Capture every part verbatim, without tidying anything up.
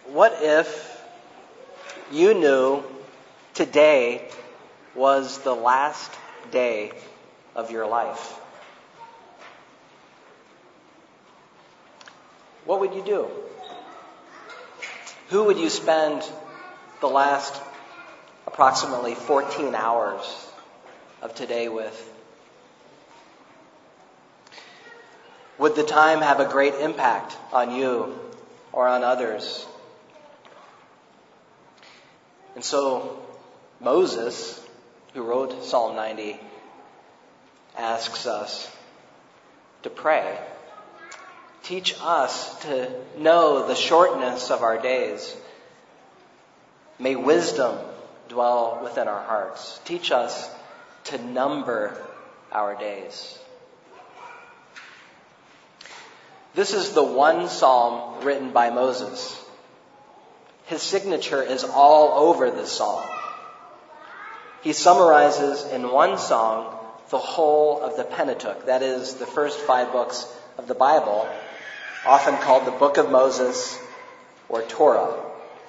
What if you knew today was the last day of your life? What would you do? Who would you spend the last approximately fourteen hours of today with? Would the time have a great impact on you or on others? And so Moses, who wrote Psalm ninety, asks us to pray. Teach us to know the shortness of our days. May wisdom dwell within our hearts. Teach us to number our days. This is the one psalm written by Moses. His signature is all over this psalm. He summarizes in one song the whole of the Pentateuch, that is, the first five books of the Bible, often called the Book of Moses or Torah.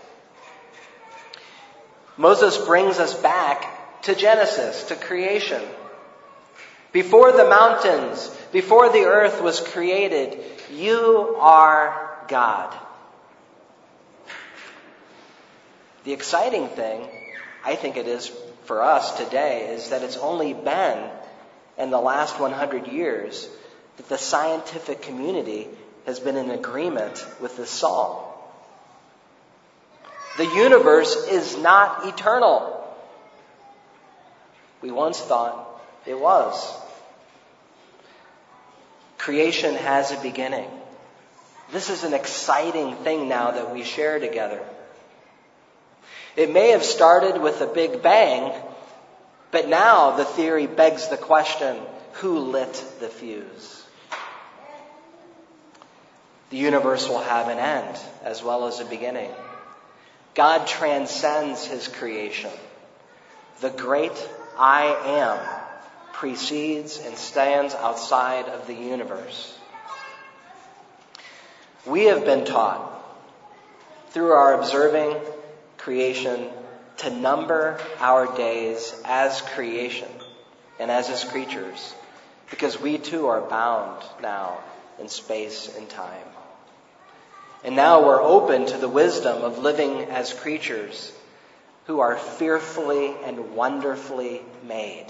Moses brings us back to Genesis, to creation. Before the mountains, before the earth was created, you are God. The exciting thing, I think it is for us today, is that it's only been in the last one hundred years that the scientific community has been in agreement with this psalm. The universe is not eternal. We once thought it was. Creation has a beginning. This is an exciting thing now that we share together. It may have started with a big bang, but now the theory begs the question, who lit the fuse? The universe will have an end as well as a beginning. God transcends his creation. The great I am precedes and stands outside of the universe. We have been taught through our observing creation to number our days as creation and as his creatures, because we too are bound now in space and time. And now we're open to the wisdom of living as creatures who are fearfully and wonderfully made.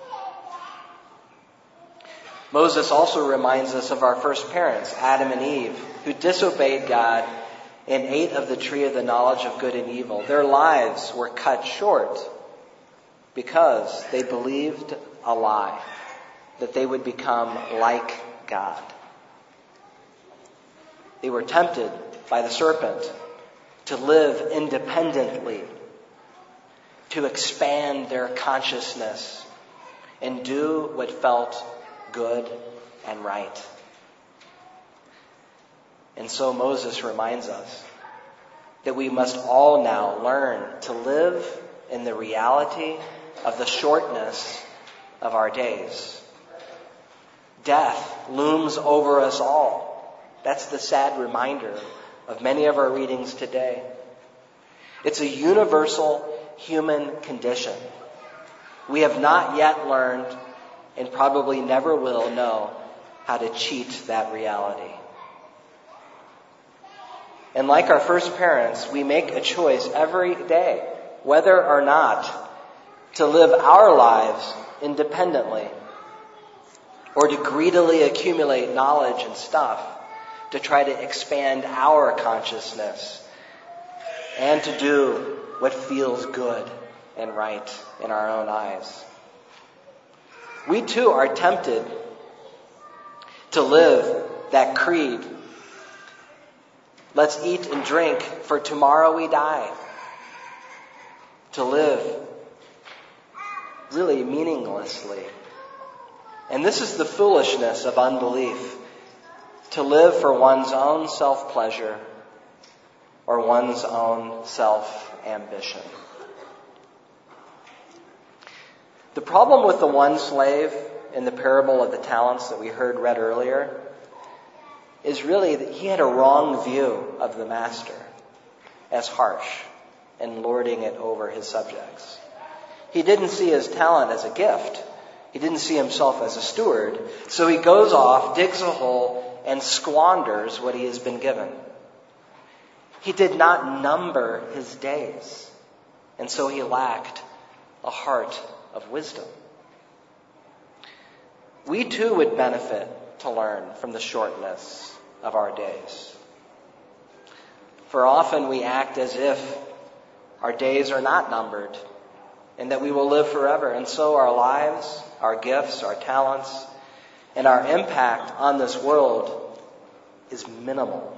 Moses also reminds us of our first parents, Adam and Eve, who disobeyed God and ate of the tree of the knowledge of good and evil. Their lives were cut short because they believed a lie, that they would become like God. They were tempted by the serpent to live independently, to expand their consciousness and do what felt good and right. And so Moses reminds us that we must all now learn to live in the reality of the shortness of our days. Death looms over us all. That's the sad reminder of many of our readings today. It's a universal human condition. We have not yet learned, and probably never will know, how to cheat that reality. And like our first parents, we make a choice every day, whether or not to live our lives independently or to greedily accumulate knowledge and stuff to try to expand our consciousness and to do what feels good and right in our own eyes. We too are tempted to live that creed. Let's eat and drink, for tomorrow we die. To live really meaninglessly. And this is the foolishness of unbelief. To live for one's own self-pleasure or one's own self-ambition. The problem with the one slave in the parable of the talents that we heard read earlier is really that he had a wrong view of the master. as harsh and lording it over his subjects. He didn't see his talent as a gift. He didn't see himself as a steward. So he goes off, digs a hole, and squanders what he has been given. He did not number his days, and so he lacked a heart of wisdom. We too would benefit to learn from the shortness of our days. For often we act as if our days are not numbered and that we will live forever. And so our lives, our gifts, our talents, and our impact on this world is minimal.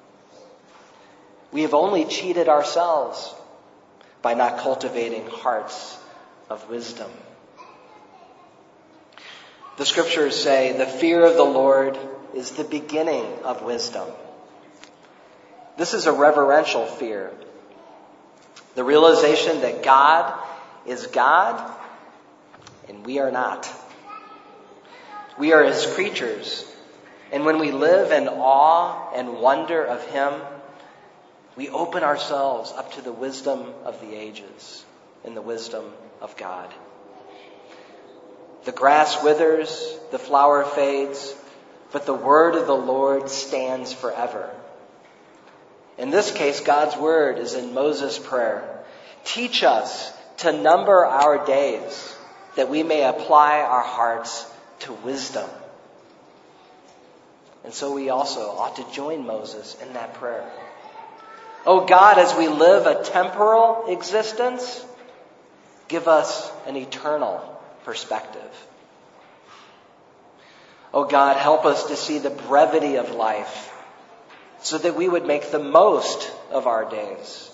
We have only cheated ourselves by not cultivating hearts of wisdom. The scriptures say the fear of the Lord is the beginning of wisdom. This is a reverential fear. The realization that God is God and we are not. We are his creatures. And when we live in awe and wonder of him, we open ourselves up to the wisdom of the ages and the wisdom of God. The grass withers, the flower fades, but the word of the Lord stands forever. In this case, God's word is in Moses' prayer. Teach us to number our days, that we may apply our hearts to wisdom. And so we also ought to join Moses in that prayer. Oh God, as we live a temporal existence, give us an eternal perspective. Oh God, help us to see the brevity of life so that we would make the most of our days.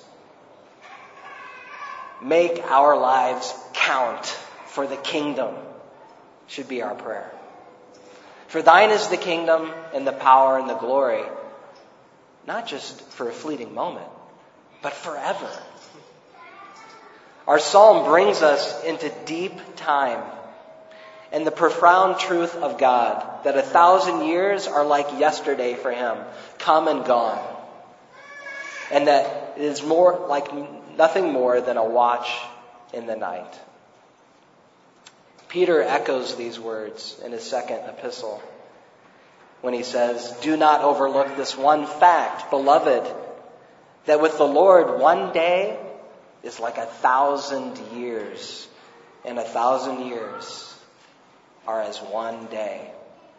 Make our lives count for the kingdom, should be our prayer. For thine is the kingdom and the power and the glory, not just for a fleeting moment, but forever. Our psalm brings us into deep time and the profound truth of God, that a thousand years are like yesterday for him, come and gone. And that it is more like nothing more than a watch in the night. Peter echoes these words in his second epistle when he says, do not overlook this one fact, beloved, that with the Lord one day is like a thousand years, and a thousand years are as one day.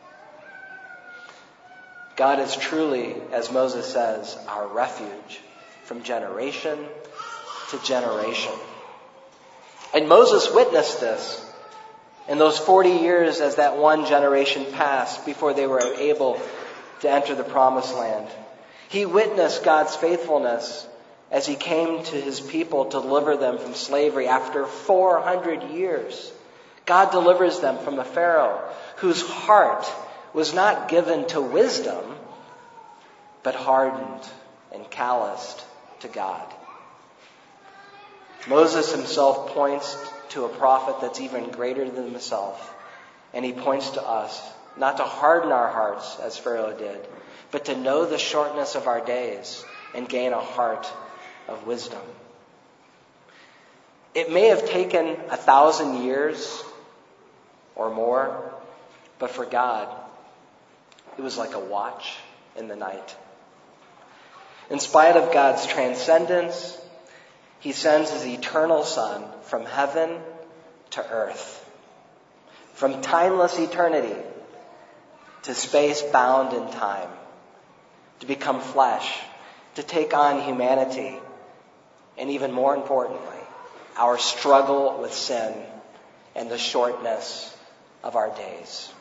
God is truly, as Moses says, our refuge from generation to generation. And Moses witnessed this in those forty years as that one generation passed before they were able to enter the promised land. He witnessed God's faithfulness as he came to his people to deliver them from slavery after four hundred years. God delivers them from a Pharaoh whose heart was not given to wisdom, but hardened and calloused to God. Moses himself points to a prophet that's even greater than himself. And he points to us, not to harden our hearts as Pharaoh did, but to know the shortness of our days and gain a heart of wisdom. It may have taken a thousand years or more, but for God, it was like a watch in the night. In spite of God's transcendence, he sends his eternal Son from heaven to earth, from timeless eternity to space bound in time, to become flesh, to take on humanity, and even more importantly, our struggle with sin and the shortness of our days.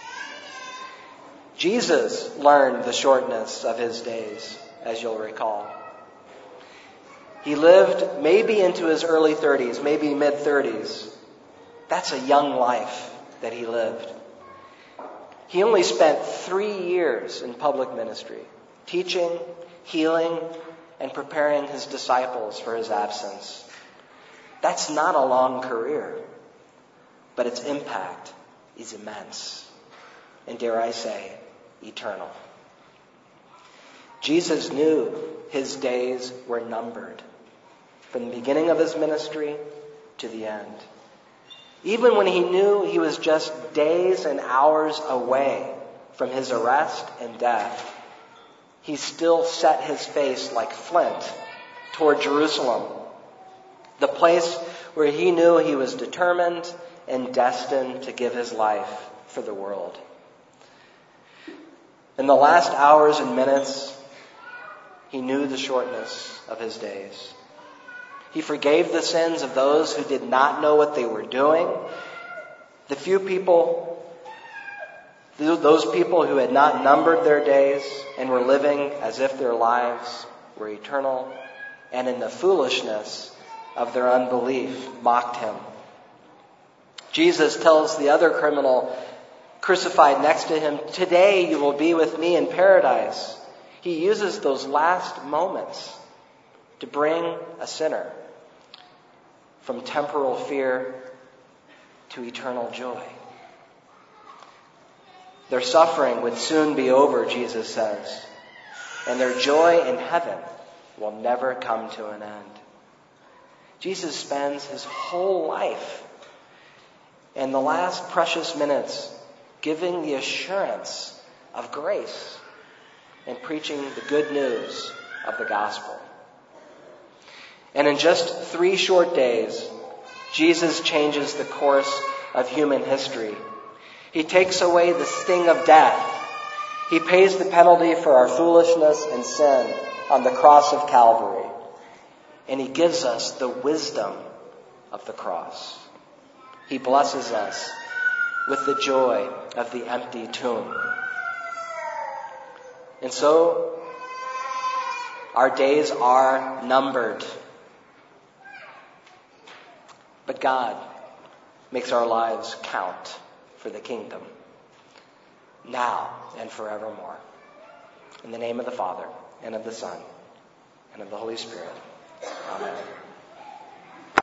Jesus learned the shortness of his days, as you'll recall. He lived maybe into his early thirties, maybe mid-thirties. That's a young life that he lived. He only spent three years in public ministry, teaching, healing, and preparing his disciples for his absence. That's not a long career, but its impact is immense, and dare I say, eternal. Jesus knew his days were numbered, from the beginning of his ministry to the end. Even when he knew he was just days and hours away from his arrest and death, he still set his face like flint toward Jerusalem, the place where he knew he was determined and destined to give his life for the world. In the last hours and minutes, he knew the shortness of his days. He forgave the sins of those who did not know what they were doing. The few people, those people who had not numbered their days and were living as if their lives were eternal, and in the foolishness of their unbelief mocked him. Jesus tells the other criminal crucified next to him, "Today you will be with me in paradise." He uses those last moments to bring a sinner from temporal fear to eternal joy. Their suffering would soon be over, Jesus says, and their joy in heaven will never come to an end. Jesus spends his whole life and the last precious minutes giving the assurance of grace and preaching the good news of the gospel. And in just three short days, Jesus changes the course of human history. He takes away the sting of death. He pays the penalty for our foolishness and sin on the cross of Calvary. And he gives us the wisdom of the cross. He blesses us with the joy of the empty tomb. And so, our days are numbered. But God makes our lives count for the kingdom, now and forevermore. In the name of the Father, and of the Son, and of the Holy Spirit. Amen.